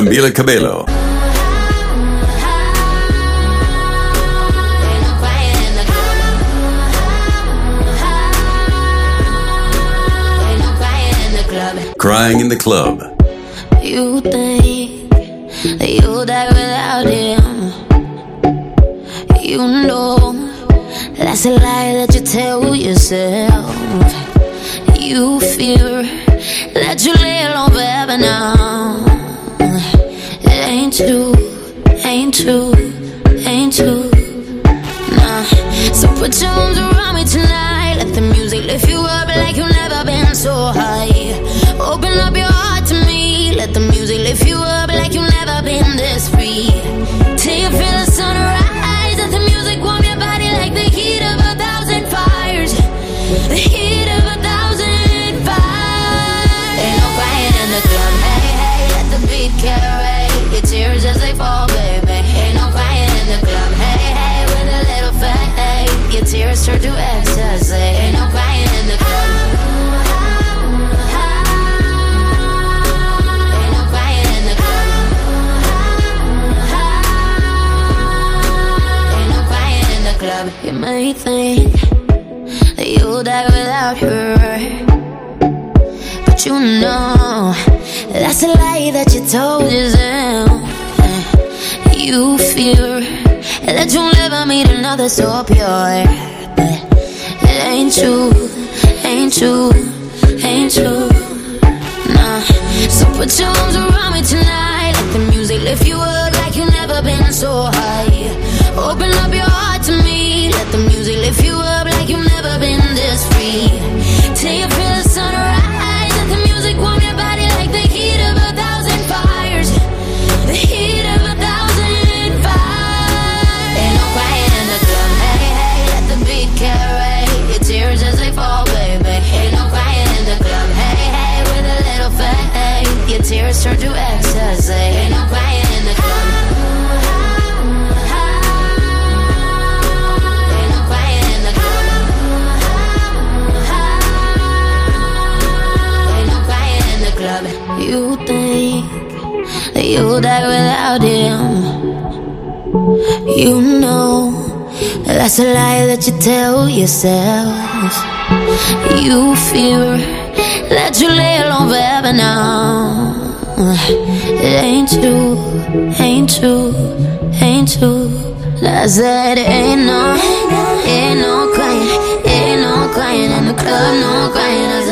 Camila Cabello. Crying in the Club. You think that you'll die without him. You know that's a lie that you tell yourself. You fear that you lay alone forever now. It ain't true, ain't true, ain't true. Nah. So put your arms around me tonight. Let the music lift you up like you've never been so high. Open up your heart to me. Let the music lift you up like you've never been this free. Till you feel the sunrise. Let the music warm your body like the heat of 1,000 fires. The heat of 1,000 fires. Ain't no crying in the club. Hey, hey, let the beat carry your tears as they fall, baby. Ain't no crying in the club. Hey, hey, with a little faith, your tears turn to ecstasy. Ain't no crying in the club. You may think that you'll die without her, but you know that's a lie that you told yourself. You fear that you'll never meet another so pure, but it ain't true, ain't true, ain't true. Nah. So put your arms around me tonight. Let the music lift you up like you've never been so high. Open up your heart to me. Let the music lift you up like you've never been this free. Till you feel the sunrise. Let the music warm your body like the heat of 1,000 fires. The heat of 1,000 fires. Ain't no crying in the club. Hey, hey, let the beat carry your tears as they fall, baby. Ain't no crying in the club. Hey, hey, with a little faith, your tears turn to ecstasy. Ain't no crying in the club. You think that you'll die without him. You know that's a lie that you tell yourself. You fear that you lay alone forever now. It ain't true, ain't true, ain't true. I said ain't no crying in the club, no crying.